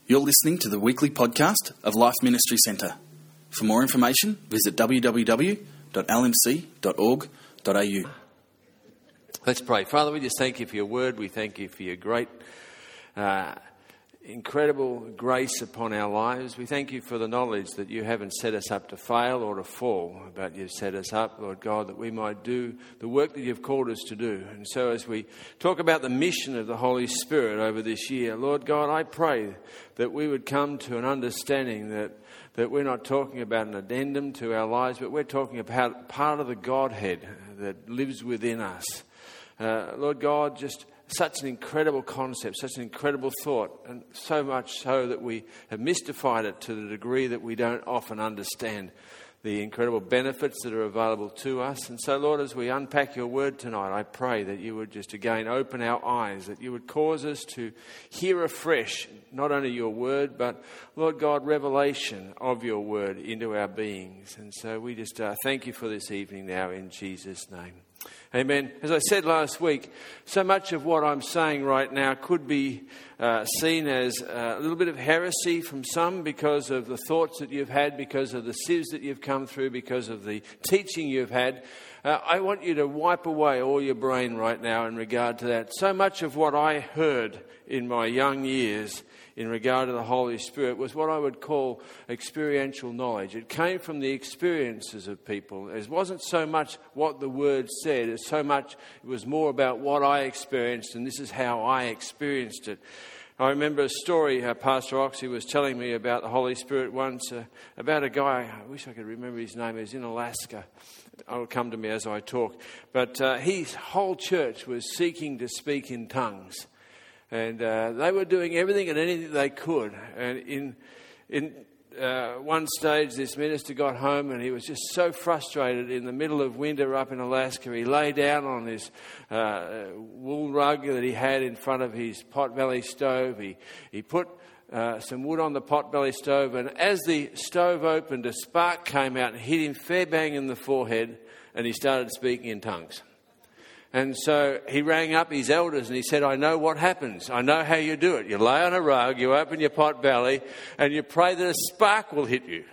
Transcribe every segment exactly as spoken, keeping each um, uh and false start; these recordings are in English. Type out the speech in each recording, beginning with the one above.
You're listening to the weekly podcast of Life Ministry Centre. For more information, visit w w w dot l m c dot org dot a u. Let's pray. Father, we just thank you for your word. We thank you for your great, uh, incredible grace upon our lives. We thank you for the knowledge that you haven't set us up to fail or to fall, but you've set us up, Lord God, that we might do the work that you've called us to do. And so as we talk about the mission of the Holy Spirit over this year, Lord God, I pray that we would come to an understanding that, that we're not talking about an addendum to our lives, but we're talking about part of the Godhead that lives within us. Uh, Lord God, just such an incredible concept, such an incredible thought, and so much so that we have mystified it to the degree that we don't often understand the incredible benefits that are available to us. And so, Lord, as we unpack your word tonight, I pray that you would just again open our eyes, that you would cause us to hear afresh not only your word, but, Lord God, revelation of your word into our beings. And so we just uh, thank you for this evening now in Jesus' name. Amen. As I said last week, so much of what I'm saying right now could be uh, seen as uh, a little bit of heresy from some because of the thoughts that you've had, because of the sieves that you've come through, because of the teaching you've had. Uh, I want you to wipe away all your brain right now in regard to that. So much of what I heard in my young years in regard to the Holy Spirit was what I would call experiential knowledge. It came from the experiences of people. It wasn't so much what the Word said, as so much it was more about what I experienced, and this is how I experienced it. I remember a story uh, Pastor Oxy was telling me about the Holy Spirit once, uh, about a guy, I wish I could remember his name, he was in Alaska. It'll come to me as I talk. But uh, his whole church was seeking to speak in tongues. And uh, they were doing everything and anything they could. And in in uh, one stage, this minister got home and he was just so frustrated in the middle of winter up in Alaska. He lay down on this uh, wool rug that he had in front of his potbelly stove. He, he put uh, some wood on the potbelly stove, and as the stove opened, a spark came out and hit him fair bang in the forehead, and he started speaking in tongues. And so he rang up his elders and he said, I know what happens. I know how you do it. You lay on a rug, you open your pot belly, and you pray that a spark will hit you.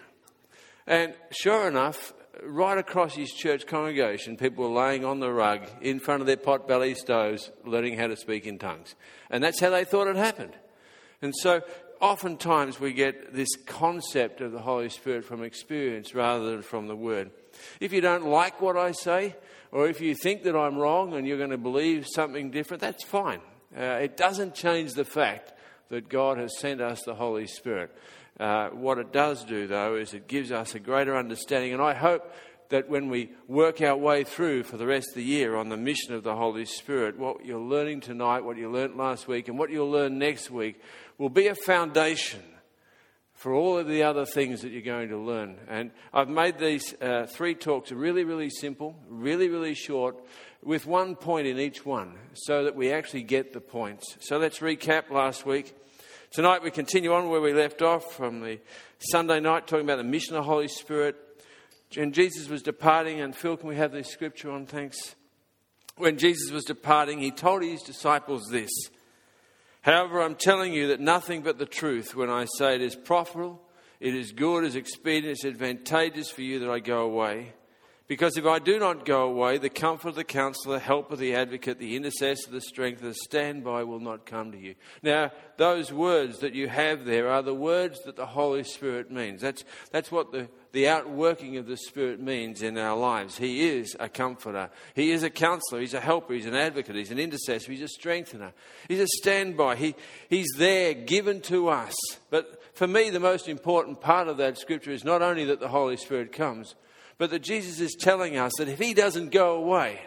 And sure enough, right across his church congregation, people were laying on the rug in front of their pot belly stoves, learning how to speak in tongues. And that's how they thought it happened. And so oftentimes we get this concept of the Holy Spirit from experience rather than from the Word. If you don't like what I say, or if you think that I'm wrong and you're going to believe something different, that's fine. Uh, it doesn't change the fact that God has sent us the Holy Spirit. Uh, what it does do, though, is it gives us a greater understanding. And I hope that when we work our way through for the rest of the year on the mission of the Holy Spirit, what you're learning tonight, what you learnt last week, and what you'll learn next week will be a foundation for all of the other things that you're going to learn. And I've made these uh, three talks really, really simple, really, really short, with one point in each one, so that we actually get the points. So let's recap last week. Tonight we continue on where we left off from the Sunday night, talking about the mission of the Holy Spirit. And Jesus was departing, and Phil, can we have this scripture on? Thanks. When Jesus was departing, he told his disciples this: However, I'm telling you that nothing but the truth when I say it is profitable, it is good, it is expedient, it is advantageous for you that I go away. Because if I do not go away, the comfort of the counselor, the help of the advocate, the intercessor, the strength, the standby will not come to you. Now, those words that you have there are the words that the Holy Spirit means. That's that's what the, the outworking of the Spirit means in our lives. He is a comforter. He is a counselor. He's a helper. He's an advocate. He's an intercessor. He's a strengthener. He's a standby. He He's there, given to us. But for me, the most important part of that scripture is not only that the Holy Spirit comes, but that Jesus is telling us that if he doesn't go away,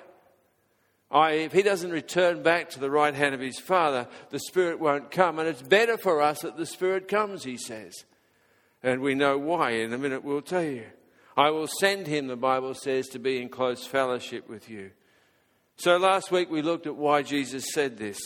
I, if he doesn't return back to the right hand of his Father, the Spirit won't come. And it's better for us that the Spirit comes, he says. And we know why. In a minute we'll tell you. I will send him, the Bible says, to be in close fellowship with you. So last week we looked at why Jesus said this.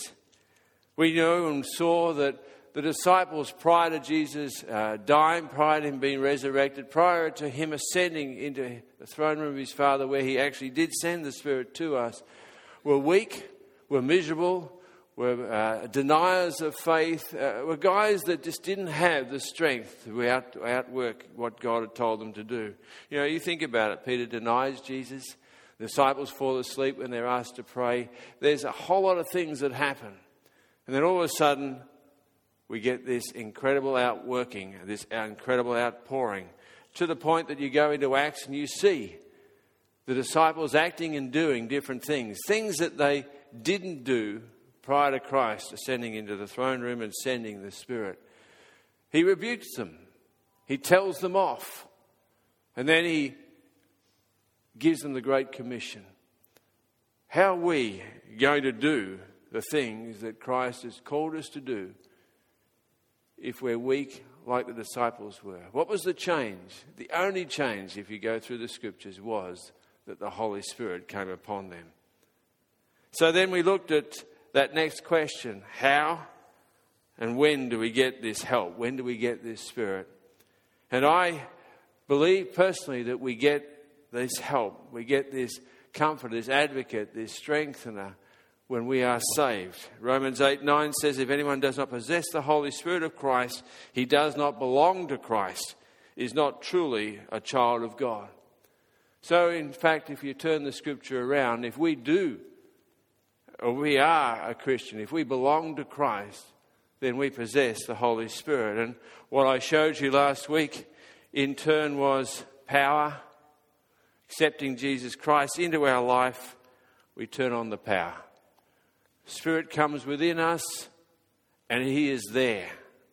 We know and saw that the disciples, prior to Jesus uh, dying, prior to him being resurrected, prior to him ascending into the throne room of his Father, where he actually did send the Spirit to us, were weak, were miserable, were uh, deniers of faith, uh, were guys that just didn't have the strength to out, outwork what God had told them to do. You know, you think about it. Peter denies Jesus. The disciples fall asleep when they're asked to pray. There's a whole lot of things that happen. And then all of a sudden, we get this incredible outworking, this incredible outpouring, to the point that you go into Acts and you see the disciples acting and doing different things, things that they didn't do prior to Christ ascending into the throne room and sending the Spirit. He rebukes them. He tells them off. And then he gives them the Great Commission. How are we going to do the things that Christ has called us to do if we're weak like the disciples were? What was the change? The only change, if you go through the scriptures, was that the Holy Spirit came upon them. So then we looked at that next question. How and when do we get this help? When do we get this Spirit? And I believe personally that we get this help. We get this comfort, this advocate, this strengthener when we are saved. Romans eight nine says, if anyone does not possess the Holy Spirit of Christ, he does not belong to Christ, is not truly a child of God. So in fact, if you turn the scripture around, if we do, or we are a Christian, if we belong to Christ, then we possess the Holy Spirit. And what I showed you last week in turn was power. Accepting Jesus Christ into our life, we turn on the power. Spirit comes within us and he is there,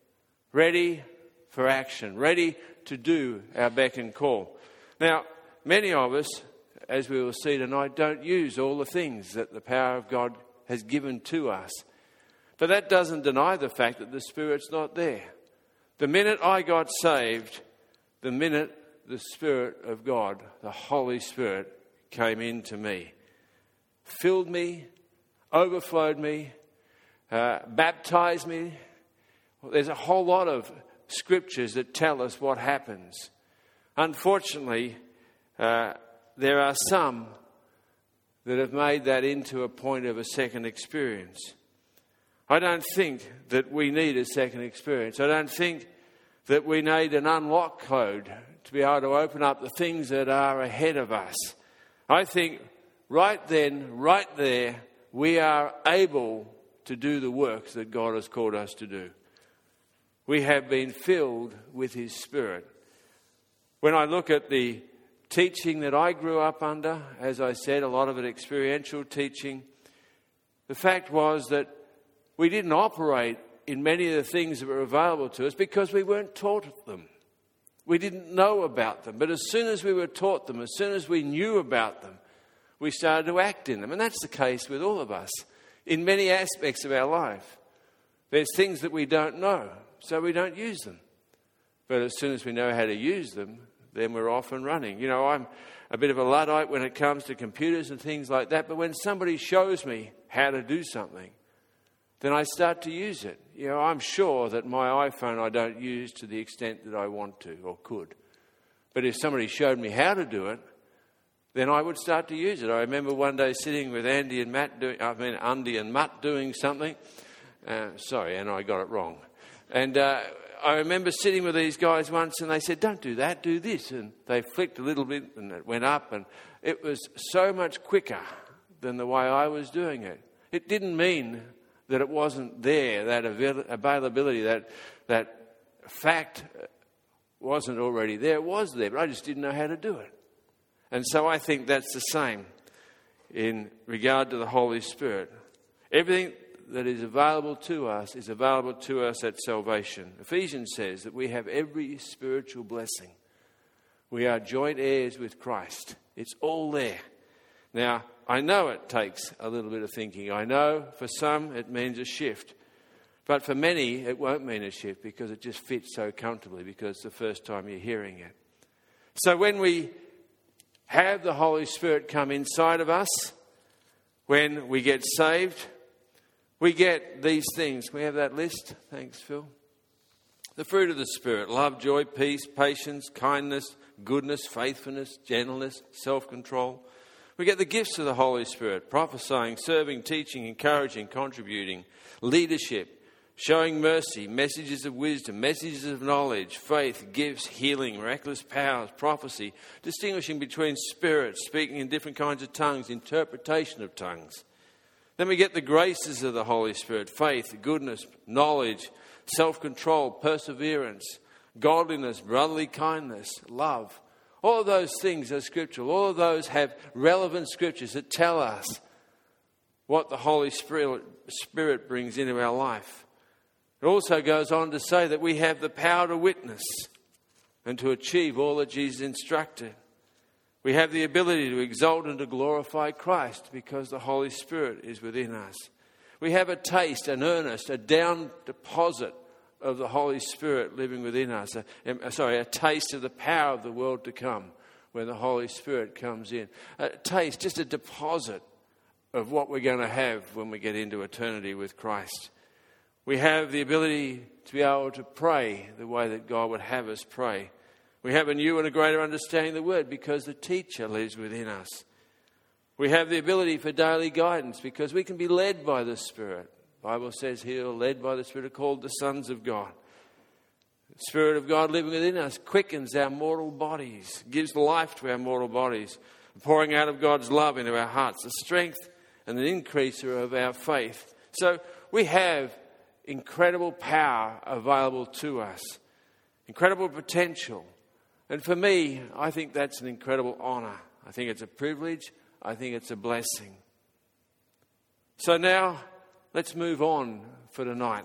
ready for action, ready to do our beck and call. Now, many of us, as we will see tonight, don't use all the things that the power of God has given to us. But that doesn't deny the fact that the Spirit's not there. The minute I got saved, the minute the Spirit of God, the Holy Spirit, came into me, filled me, overflowed me, uh, baptized me. Well, there's a whole lot of scriptures that tell us what happens. Unfortunately, uh, there are some that have made that into a point of a second experience. I don't think that we need a second experience. I don't think that we need an unlock code to be able to open up the things that are ahead of us. I think right then, right there, we are able to do the works that God has called us to do. We have been filled with His Spirit. When I look at the teaching that I grew up under, as I said, a lot of it experiential teaching, the fact was that we didn't operate in many of the things that were available to us because we weren't taught them. We didn't know about them. But as soon as we were taught them, as soon as we knew about them, we started to act in them. And that's the case with all of us in many aspects of our life. There's things that we don't know, so we don't use them. But as soon as we know how to use them, then we're off and running. You know, I'm a bit of a Luddite when it comes to computers and things like that. But when somebody shows me how to do something, then I start to use it. You know, I'm sure that my iPhone I don't use to the extent that I want to or could. But if somebody showed me how to do it, then I would start to use it. I remember one day sitting with Andy and Matt doing, I mean, Andy and Matt doing something. Uh, sorry, and I got it wrong. And uh, I remember sitting with these guys once and they said, don't do that, do this. And they flicked a little bit and it went up. And it was so much quicker than the way I was doing it. It didn't mean that it wasn't there, that avail- availability, that that fact wasn't already there. It was there, but I just didn't know how to do it. And so I think that's the same in regard to the Holy Spirit. Everything that is available to us is available to us at salvation. Ephesians says that we have every spiritual blessing. We are joint heirs with Christ. It's all there. Now, I know it takes a little bit of thinking. I know for some it means a shift. But for many it won't mean a shift because it just fits so comfortably because it's the first time you're hearing it. So when we have the Holy Spirit come inside of us, when we get saved, we get these things. Can we have that list? Thanks, Phil. The fruit of the Spirit: love, joy, peace, patience, kindness, goodness, faithfulness, gentleness, self-control. We get the gifts of the Holy Spirit: prophesying, serving, teaching, encouraging, contributing, leadership, showing mercy, messages of wisdom, messages of knowledge, faith, gifts, healing, miraculous powers, prophecy, distinguishing between spirits, speaking in different kinds of tongues, interpretation of tongues. Then we get the graces of the Holy Spirit: faith, goodness, knowledge, self-control, perseverance, godliness, brotherly kindness, love. All of those things are scriptural. All of those have relevant scriptures that tell us what the Holy Spirit, Spirit brings into our life. It also goes on to say that we have the power to witness and to achieve all that Jesus instructed. We have the ability to exalt and to glorify Christ because the Holy Spirit is within us. We have a taste, an earnest, a down deposit of the Holy Spirit living within us. A, sorry, a taste of the power of the world to come when the Holy Spirit comes in. A taste, just a deposit of what we're going to have when we get into eternity with Christ. We have the ability to be able to pray the way that God would have us pray. We have a new and a greater understanding of the Word because the teacher lives within us. We have the ability for daily guidance because we can be led by the Spirit. The Bible says here, led by the Spirit, are called the sons of God. The Spirit of God living within us quickens our mortal bodies, gives life to our mortal bodies, pouring out of God's love into our hearts, the strength and the increaser of our faith. So we have incredible power available to us, incredible potential. And for me, I think that's an incredible honour. I think it's a privilege. I think it's a blessing. So now, let's move on for tonight.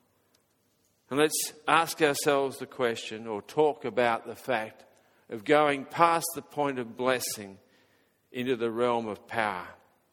And let's ask ourselves the question, or talk about the fact of going past the point of blessing into the realm of power.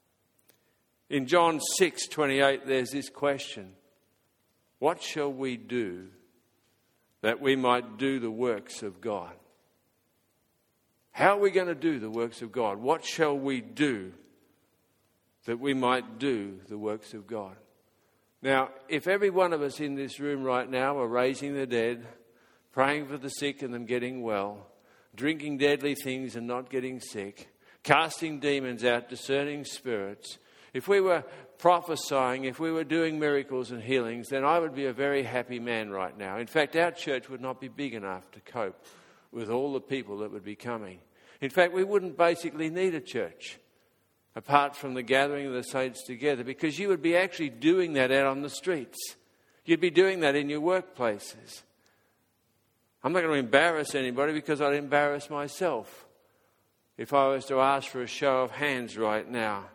In John six twenty-eight, there's this question: what shall we do that we might do the works of God? How are we going to do the works of God? What shall we do that we might do the works of God? Now, if every one of us in this room right now are raising the dead, praying for the sick and them getting well, drinking deadly things and not getting sick, casting demons out, discerning spirits, if we were prophesying, if we were doing miracles and healings, then I would be a very happy man right now. In fact, our church would not be big enough to cope with all the people that would be coming. In fact, we wouldn't basically need a church apart from the gathering of the saints together, because you would be actually doing that out on the streets. You'd be doing that in your workplaces. I'm not going to embarrass anybody because I'd embarrass myself if I was to ask for a show of hands right now.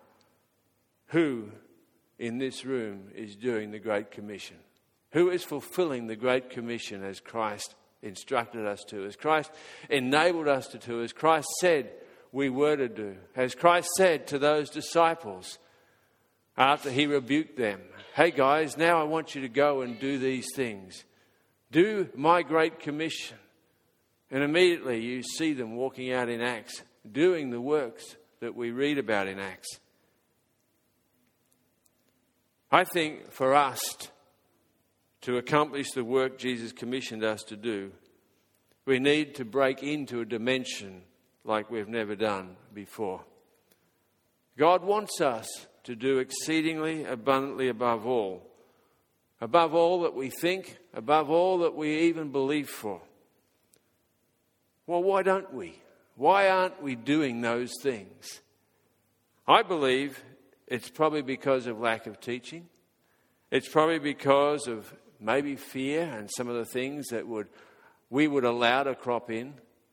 Who in this room is doing the Great Commission? Who is fulfilling the Great Commission as Christ instructed us to, as Christ enabled us to do, as Christ said we were to do, as Christ said to those disciples after he rebuked them, hey guys, now I want you to go and do these things. Do my Great Commission. And immediately you see them walking out in Acts, doing the works that we read about in Acts. I think for us to accomplish the work Jesus commissioned us to do, we need to break into a dimension like we've never done before. God wants us to do exceedingly abundantly above all. Above all that we think, above all that we even believe for. Well, why don't we? Why aren't we doing those things? I believe it's probably because of lack of teaching. It's probably because of maybe fear and some of the things that would we would allow to crop in.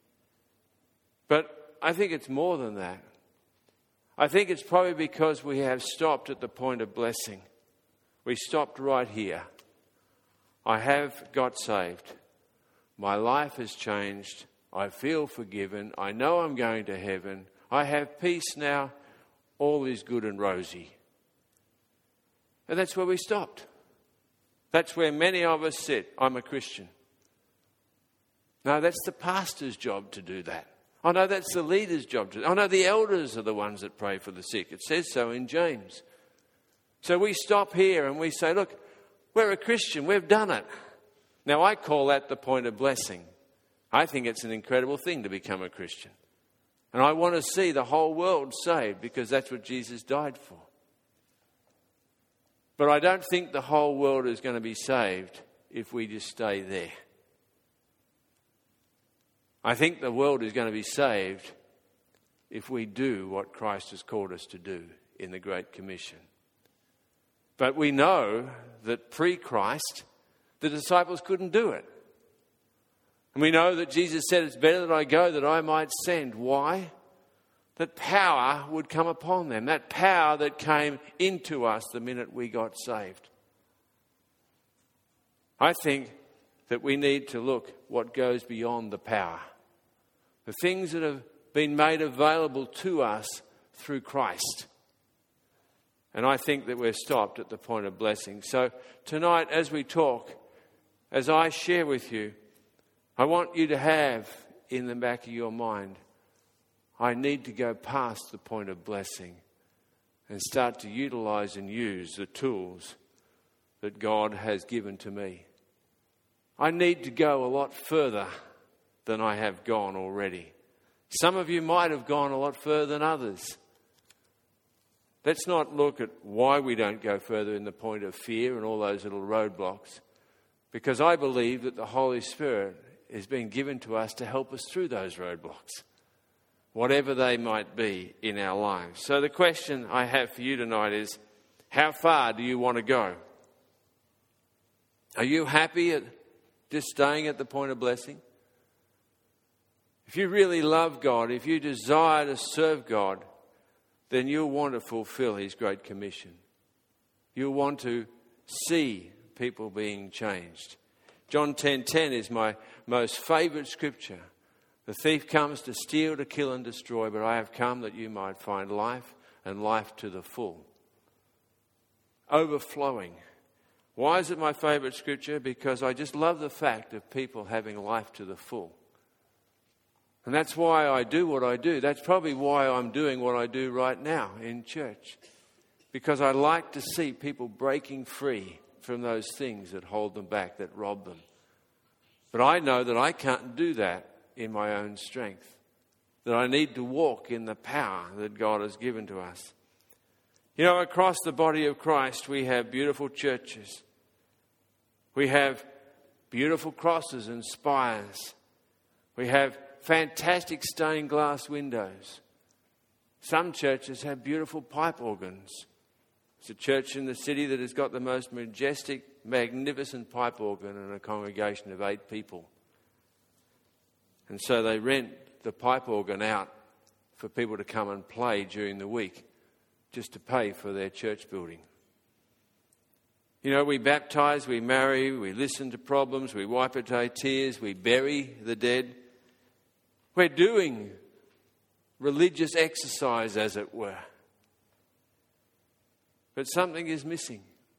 But I think it's more than that. I think it's probably because we have stopped at the point of blessing. We stopped right here. I have got saved. My life has changed. I feel forgiven. I know I'm going to heaven. I have peace now. All is good and rosy. And that's where we stopped. That's where many of us sit. I'm a Christian. No, that's the pastor's job to do that. I know that's the leader's job to do that. I know the elders are the ones that pray for the sick. It says so in James. So we stop here and we say, look, we're a Christian. We've done it. Now, I call that the point of blessing. I think it's an incredible thing to become a Christian. And I want to see the whole world saved because that's what Jesus died for. But I don't think the whole world is going to be saved if we just stay there. I think the world is going to be saved if we do what Christ has called us to do in the Great Commission. But we know that pre-Christ, the disciples couldn't do it. And we know that Jesus said, it's better that I go that I might send. Why? That power would come upon them. That power that came into us the minute we got saved. I think that we need to look what goes beyond the power. The things that have been made available to us through Christ. And I think that we're stopped at the point of blessing. So tonight as we talk, as I share with you, I want you to have in the back of your mind, I need to go past the point of blessing and start to utilize and use the tools that God has given to me. I need to go a lot further than I have gone already. Some of you might have gone a lot further than others. Let's not look at why we don't go further in the point of fear and all those little roadblocks, because I believe that the Holy Spirit is being given to us to help us through those roadblocks, whatever they might be in our lives. So the question I have for you tonight is, how far do you want to go? Are you happy at just staying at the point of blessing? If you really love God, if you desire to serve God, then you'll want to fulfill His Great Commission. You'll want to see people being changed. John ten ten is my most favourite scripture. The thief comes to steal, to kill and destroy, but I have come that you might find life and life to the full. Overflowing. Why is it my favourite scripture? Because I just love the fact of people having life to the full. And that's why I do what I do. That's probably why I'm doing what I do right now in church. Because I like to see people breaking free from those things that hold them back, that rob them. But I know that I can't do that in my own strength. That I need to walk in the power that God has given to us. You know, across the body of Christ, we have beautiful churches. We have beautiful crosses and spires. We have fantastic stained glass windows. Some churches have beautiful pipe organs. It's a church in the city that has got the most majestic, magnificent pipe organ and a congregation of eight people. And so they rent the pipe organ out for people to come and play during the week just to pay for their church building. You know, we baptize, we marry, we listen to problems, we wipe away tears, we bury the dead. We're doing religious exercise, as it were. But something is missing.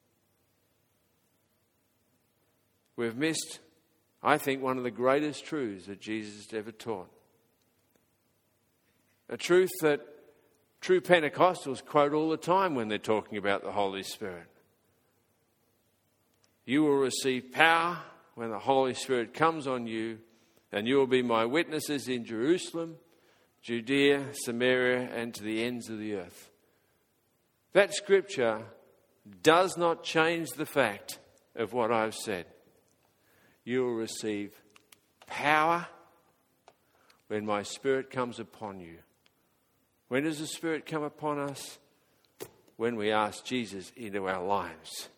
We've missed, I think, one of the greatest truths that Jesus ever taught. A truth that true Pentecostals quote all the time when they're talking about the Holy Spirit. You will receive power when the Holy Spirit comes on you, and you will be my witnesses in Jerusalem, Judea, Samaria, and to the ends of the earth. That scripture does not change the fact of what I've said. You will receive power when my Spirit comes upon you. When does the Spirit come upon us? When we ask Jesus into our lives.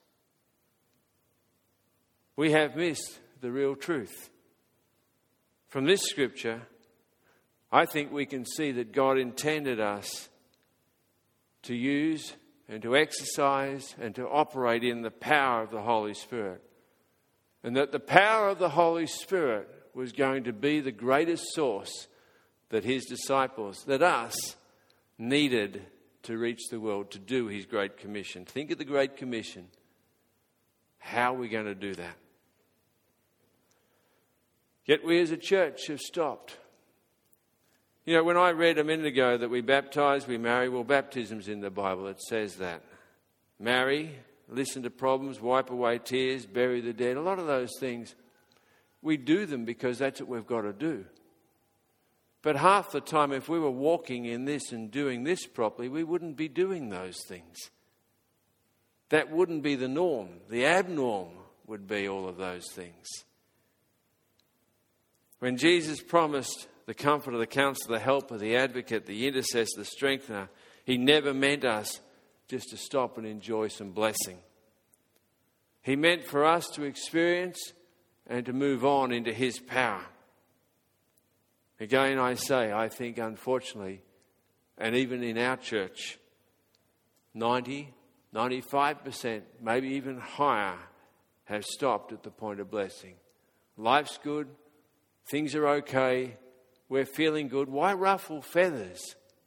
We have missed the real truth. From this scripture, I think we can see that God intended us to use and to exercise and to operate in the power of the Holy Spirit. And that the power of the Holy Spirit was going to be the greatest source that His disciples, that us, needed to reach the world, to do His Great Commission. Think of the Great Commission. How are we going to do that? Yet we as a church have stopped. You know, when I read a minute ago that we baptize, we marry, well, baptism's in the Bible. It says that. Marry, listen to problems, wipe away tears, bury the dead. A lot of those things, we do them because that's what we've got to do. But half the time, if we were walking in this and doing this properly, we wouldn't be doing those things. That wouldn't be the norm. The abnorm would be all of those things. When Jesus promised the Comforter, the Counselor, the Helper, the Advocate, the Intercessor, the Strengthener, he never meant us just to stop and enjoy some blessing. He meant for us to experience and to move on into his power. Again, I say, I think unfortunately, and even in our church, ninety, ninety-five percent, maybe even higher, have stopped at the point of blessing. Life's good, things are okay, we're feeling good. Why ruffle feathers?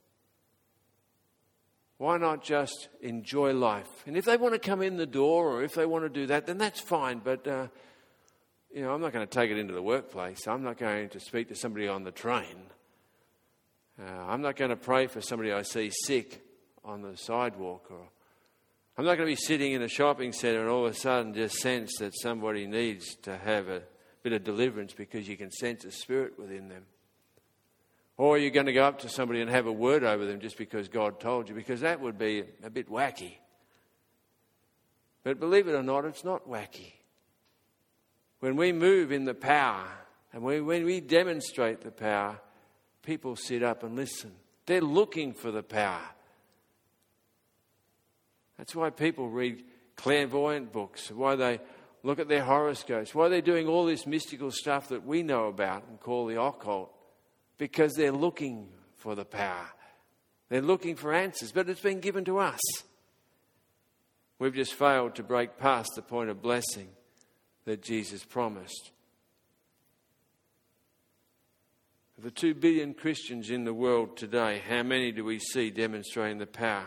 Why not just enjoy life? And if they want to come in the door or if they want to do that, then that's fine. But, uh, you know, I'm not going to take it into the workplace. I'm not going to speak to somebody on the train. Uh, I'm not going to pray for somebody I see sick on the sidewalk. Or I'm not going to be sitting in a shopping centre and all of a sudden just sense that somebody needs to have a bit of deliverance because you can sense a spirit within them. Or you're going to go up to somebody and have a word over them just because God told you, because that would be a bit wacky. But believe it or not, it's not wacky. When we move in the power and we, when we demonstrate the power, people sit up and listen. They're looking for the power. That's why people read clairvoyant books, why they look at their horoscopes, why they're doing all this mystical stuff that we know about and call the occult. Because they're looking for the power. They're looking for answers, but it's been given to us. We've just failed to break past the point of blessing that Jesus promised. Of the two billion Christians in the world today, how many do we see demonstrating the power?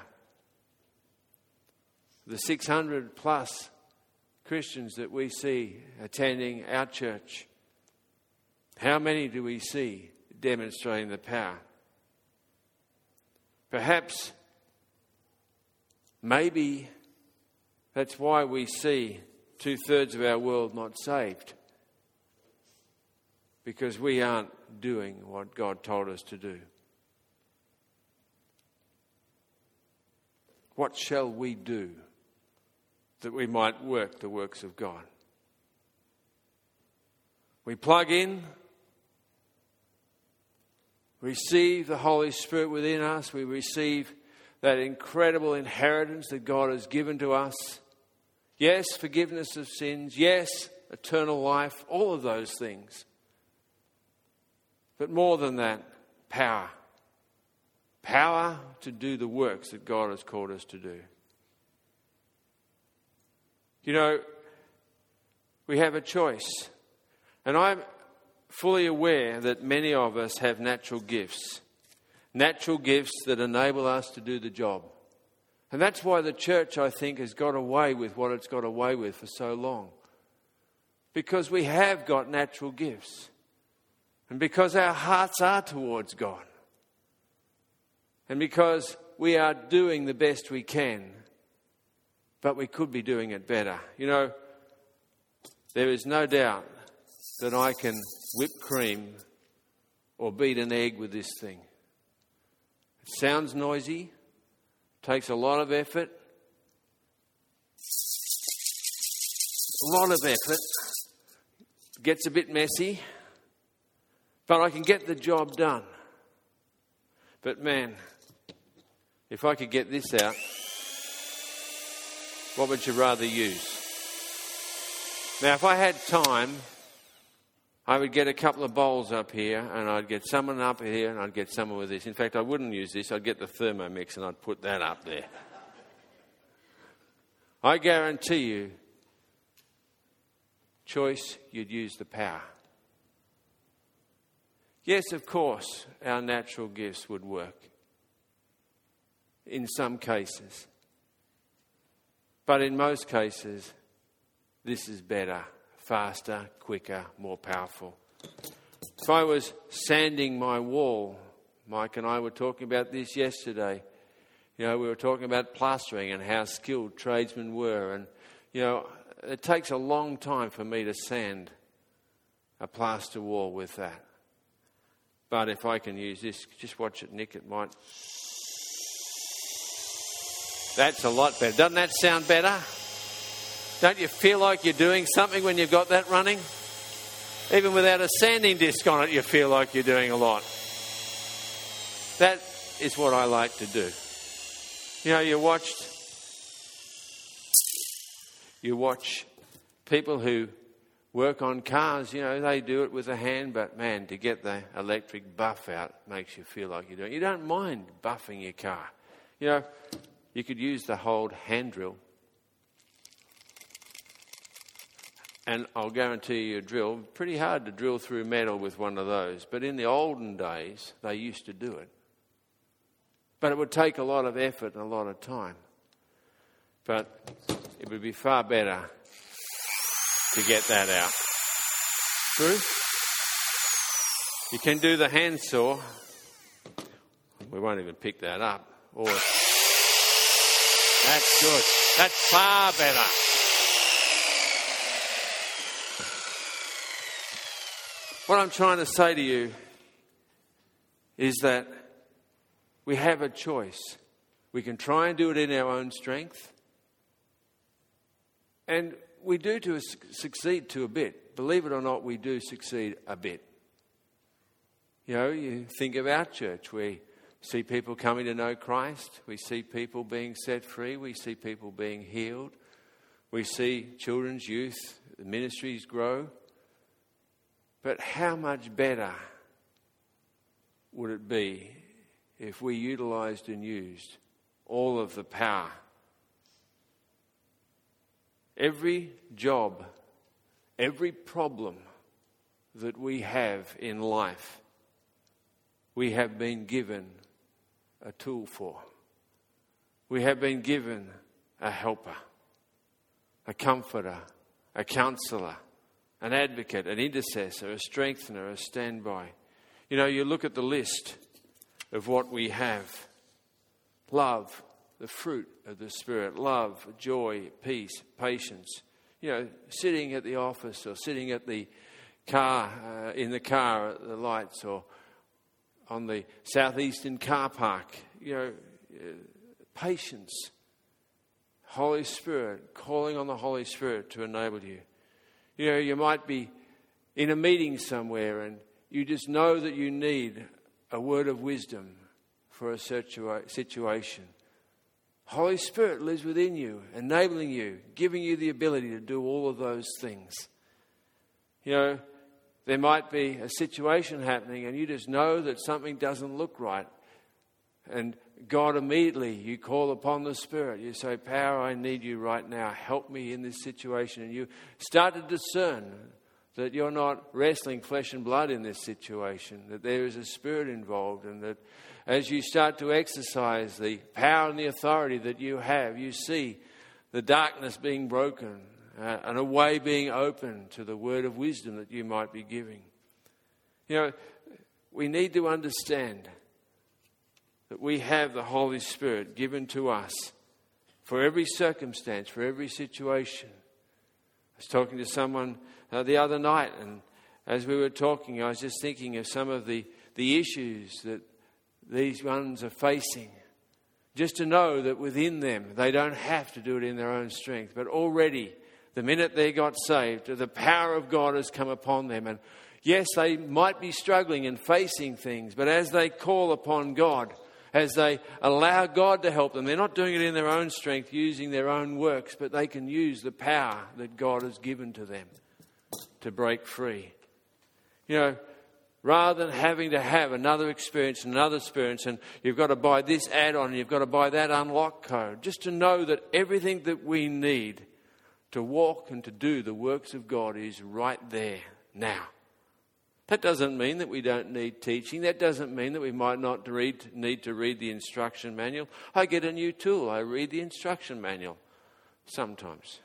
The six hundred plus Christians that we see attending our church, how many do we see demonstrating the power? Perhaps, maybe that's why we see two-thirds of our world not saved. Because we aren't doing what God told us to do. What shall we do that we might work the works of God? We plug in, receive the Holy Spirit within us. We receive that incredible inheritance that God has given to us. Yes, forgiveness of sins. Yes, eternal life. All of those things. But more than that, power. Power to do the works that God has called us to do. You know, we have a choice. And I'm fully aware that many of us have natural gifts. Natural gifts that enable us to do the job. And that's why the church, I think, has got away with what it's got away with for so long. Because we have got natural gifts. And because our hearts are towards God. And because we are doing the best we can. But we could be doing it better. You know, there is no doubt that I can whip cream or beat an egg with this thing. It sounds noisy, takes a lot of effort, a lot of effort, gets a bit messy, but I can get the job done. But man, if I could get this out, what would you rather use? Now, if I had time, I would get a couple of bowls up here and I'd get someone up here and I'd get someone with this. In fact, I wouldn't use this. I'd get the Thermomix and I'd put that up there. I guarantee you, choice, you'd use the power. Yes, of course, our natural gifts would work in some cases. But in most cases, this is better, faster, quicker, more powerful. If I was sanding my wall, Mike and I were talking about this yesterday. You know, we were talking about plastering and how skilled tradesmen were. And, you know, it takes a long time for me to sand a plaster wall with that. But if I can use this, just watch it, Nick, it might. That's a lot better. Doesn't that sound better? Don't you feel like you're doing something when you've got that running? Even without a sanding disc on it, you feel like you're doing a lot. That is what I like to do. You know, you watched, you watch people who work on cars, you know, they do it with a hand, but man, to get the electric buff out makes you feel like you're doing it. You don't mind buffing your car. You know, you could use the whole hand drill. And I'll guarantee you a drill, pretty hard to drill through metal with one of those. But in the olden days, they used to do it. But it would take a lot of effort and a lot of time. But it would be far better to get that out. True? You can do the handsaw. We won't even pick that up. Or that's good. That's far better. What I'm trying to say to you is that we have a choice. We can try and do it in our own strength. And we do to succeed to a bit. Believe it or not, we do succeed a bit. You know, you think of our church. We see people coming to know Christ. We see people being set free. We see people being healed. We see children's youth ministries grow. But how much better would it be if we utilised and used all of the power? Every job, every problem that we have in life, we have been given a tool for. We have been given a helper, a comforter, a counsellor, an advocate, an intercessor, a strengthener, a standby. You know, you look at the list of what we have. Love, the fruit of the Spirit. Love, joy, peace, patience. You know, sitting at the office or sitting at the car, uh, in the car at the lights or on the southeastern car park. You know, uh, patience. Holy Spirit, calling on the Holy Spirit to enable you. You know, you might be in a meeting somewhere and you just know that you need a word of wisdom for a situa- situation. Holy Spirit lives within you, enabling you, giving you the ability to do all of those things. You know, there might be a situation happening and you just know that something doesn't look right. And God immediately, you call upon the Spirit. You say, Power, I need you right now. Help me in this situation. And you start to discern that you're not wrestling flesh and blood in this situation, that there is a Spirit involved, and that as you start to exercise the power and the authority that you have, you see the darkness being broken uh, and a way being opened to the word of wisdom that you might be giving. You know, we need to understand that we have the Holy Spirit given to us for every circumstance, for every situation. I was talking to someone uh, the other night, and as we were talking, I was just thinking of some of the, the issues that these ones are facing. Just to know that within them, they don't have to do it in their own strength, but already, the minute they got saved, the power of God has come upon them. And yes, they might be struggling and facing things, but as they call upon God, as they allow God to help them, they're not doing it in their own strength, using their own works, but they can use the power that God has given to them to break free. You know, rather than having to have another experience, another experience, and you've got to buy this add-on, and you've got to buy that unlock code, just to know that everything that we need to walk and to do the works of God is right there now. That doesn't mean that we don't need teaching. That doesn't mean that we might not read, need to read the instruction manual. I get a new tool. I read the instruction manual sometimes.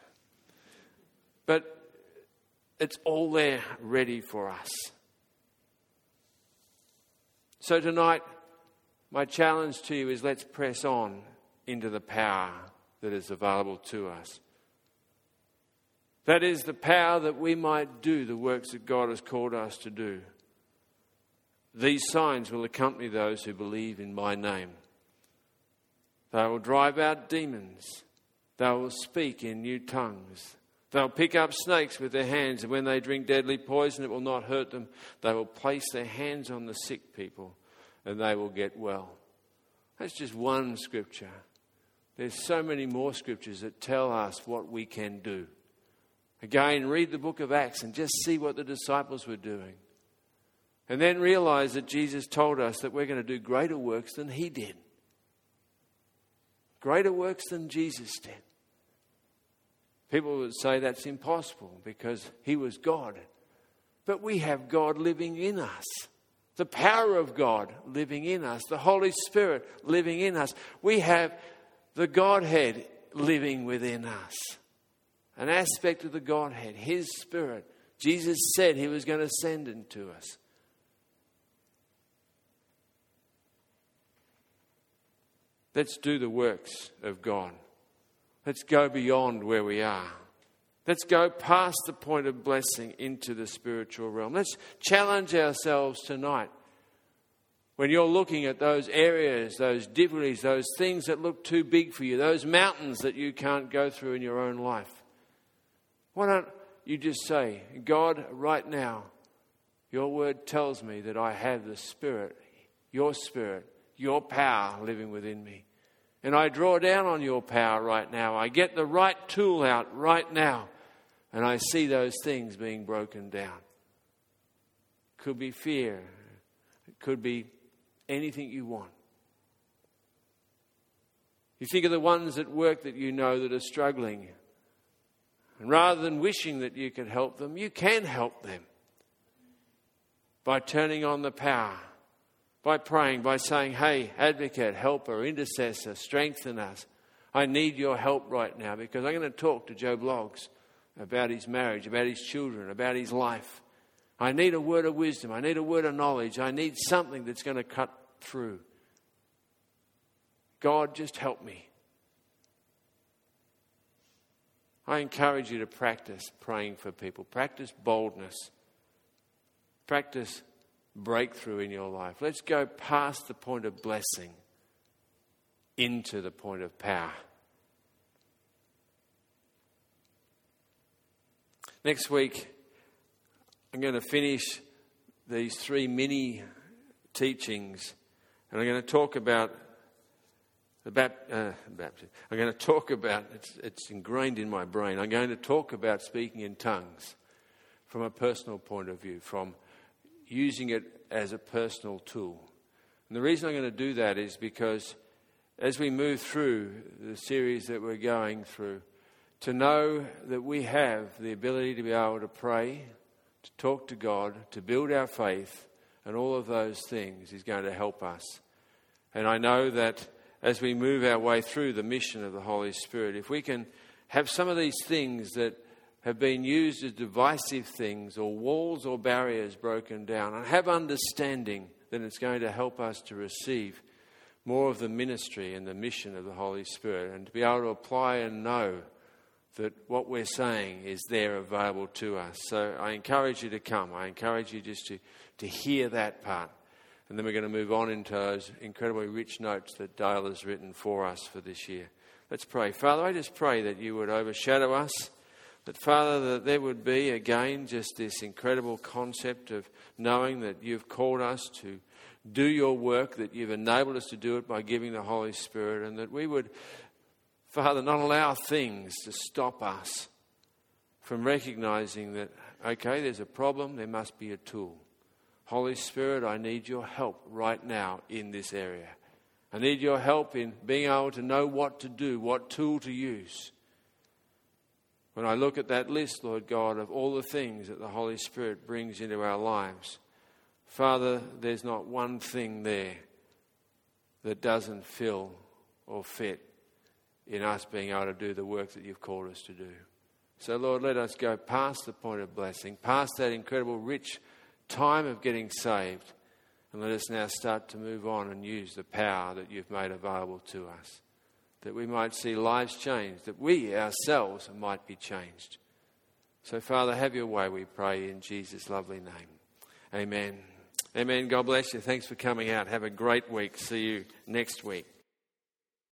But it's all there ready for us. So tonight, my challenge to you is let's press on into the power that is available to us. That is the power that we might do the works that God has called us to do. These signs will accompany those who believe in my name. They will drive out demons. They will speak in new tongues. They'll pick up snakes with their hands, and when they drink deadly poison, it will not hurt them. They will place their hands on the sick people, and they will get well. That's just one scripture. There's so many more scriptures that tell us what we can do. Again, read the book of Acts and just see what the disciples were doing. And then realize that Jesus told us that we're going to do greater works than he did. Greater works than Jesus did. People would say that's impossible because he was God. But we have God living in us. The power of God living in us. The Holy Spirit living in us. We have the Godhead living within us. An aspect of the Godhead, his Spirit. Jesus said he was going to send it to us. Let's do the works of God. Let's go beyond where we are. Let's go past the point of blessing into the spiritual realm. Let's challenge ourselves tonight. When you're looking at those areas, those difficulties, those things that look too big for you, those mountains that you can't go through in your own life, why don't you just say, God, right now, your word tells me that I have the Spirit, your Spirit, your power living within me. And I draw down on your power right now. I get the right tool out right now. And I see those things being broken down. It could be fear. It could be anything you want. You think of the ones at work that you know that are struggling. And rather than wishing that you could help them, you can help them. By turning on the power. By praying, by saying, hey, advocate, helper, intercessor, strengthen us. I need your help right now because I'm going to talk to Joe Bloggs about his marriage, about his children, about his life. I need a word of wisdom. I need a word of knowledge. I need something that's going to cut through. God, just help me. I encourage you to practice praying for people. Practice boldness. Practice breakthrough in your life. Let's go past the point of blessing into the point of power. Next week, I'm going to finish these three mini teachings, and I'm going to talk about the bap- uh, baptism. I'm going to talk about, it's, it's ingrained in my brain, I'm going to talk about speaking in tongues from a personal point of view, from using it as a personal tool. And the reason I'm going to do that is because as we move through the series that we're going through, to know that we have the ability to be able to pray, to talk to God, to build our faith, and all of those things is going to help us. And I know that as we move our way through the mission of the Holy Spirit, if we can have some of these things that have been used as divisive things or walls or barriers broken down, and have understanding, then it's going to help us to receive more of the ministry and the mission of the Holy Spirit, and to be able to apply and know that what we're saying is there available to us. So I encourage you to come. I encourage you just to, to hear that part. And then we're going to move on into those incredibly rich notes that Dale has written for us for this year. Let's pray. Father, I just pray that you would overshadow us. That, Father, that there would be, again, just this incredible concept of knowing that you've called us to do your work, that you've enabled us to do it by giving the Holy Spirit, and that we would, Father, not allow things to stop us from recognizing that, okay, there's a problem, there must be a tool. Holy Spirit, I need your help right now in this area. I need your help in being able to know what to do, what tool to use. When I look at that list, Lord God, of all the things that the Holy Spirit brings into our lives, Father, there's not one thing there that doesn't fill or fit in us being able to do the work that you've called us to do. So, Lord, let us go past the point of blessing, past that incredible rich time of getting saved, and let us now start to move on and use the power that you've made available to us, that we might see lives changed, that we ourselves might be changed. So, Father, have your way, we pray, in Jesus' lovely name. Amen. Amen. God bless you. Thanks for coming out. Have a great week. See you next week.